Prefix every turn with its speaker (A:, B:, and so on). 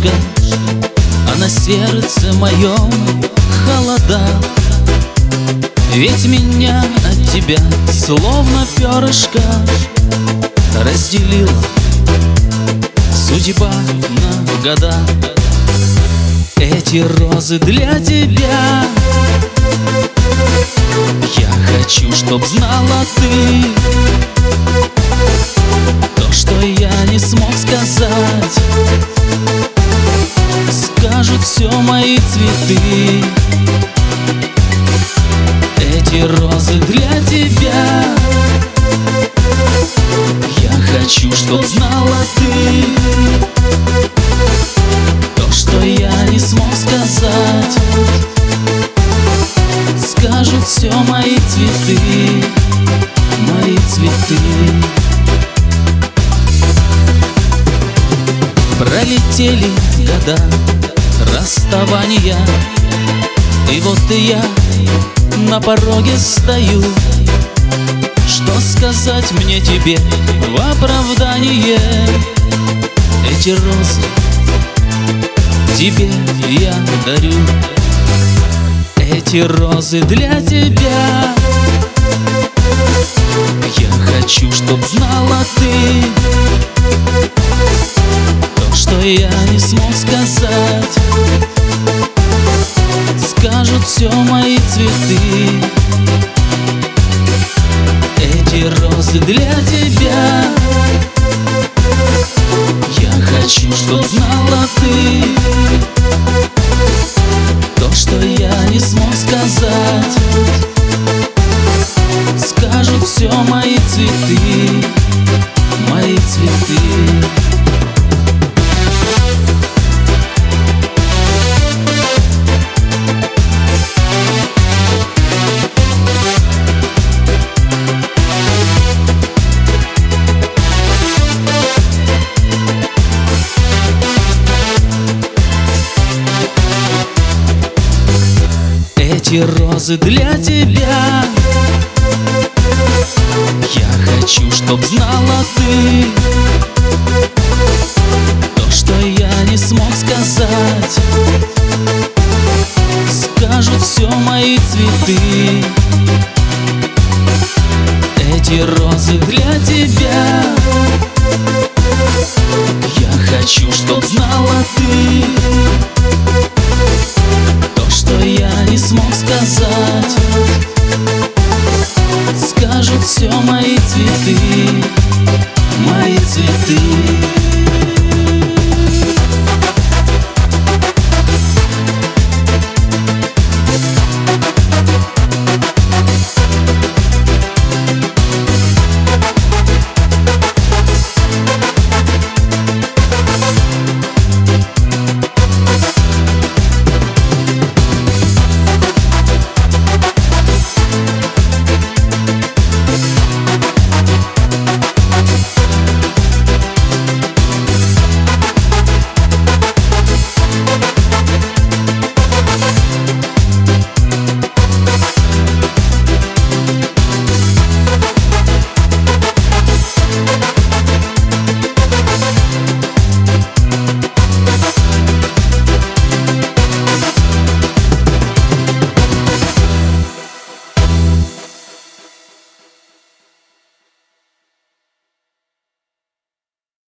A: солнышко, а на сердце моем холода. Ведь меня от тебя словно перышко разделила судьба на года. Эти розы для тебя. Я хочу, чтоб знала ты то, что я не смог сказать. Скажут все мои цветы. Эти розы для тебя. Я хочу, чтоб знала ты то, что я не смог сказать. Скажут все мои цветы, мои цветы. Пролетели года расставания, и вот и я на пороге стою. Что сказать мне тебе в оправдание? Эти розы тебе я дарю. Эти розы для тебя. Я хочу, чтоб знала ты то, что я не смог сказать. Скажут все мои цветы. Эти розы для тебя. Я хочу, чтоб знала ты то, что я не смог сказать. Скажут все мои цветы, мои цветы. Эти розы для тебя. Я хочу, чтоб знала ты то, что я не смог сказать. Скажут все мои цветы.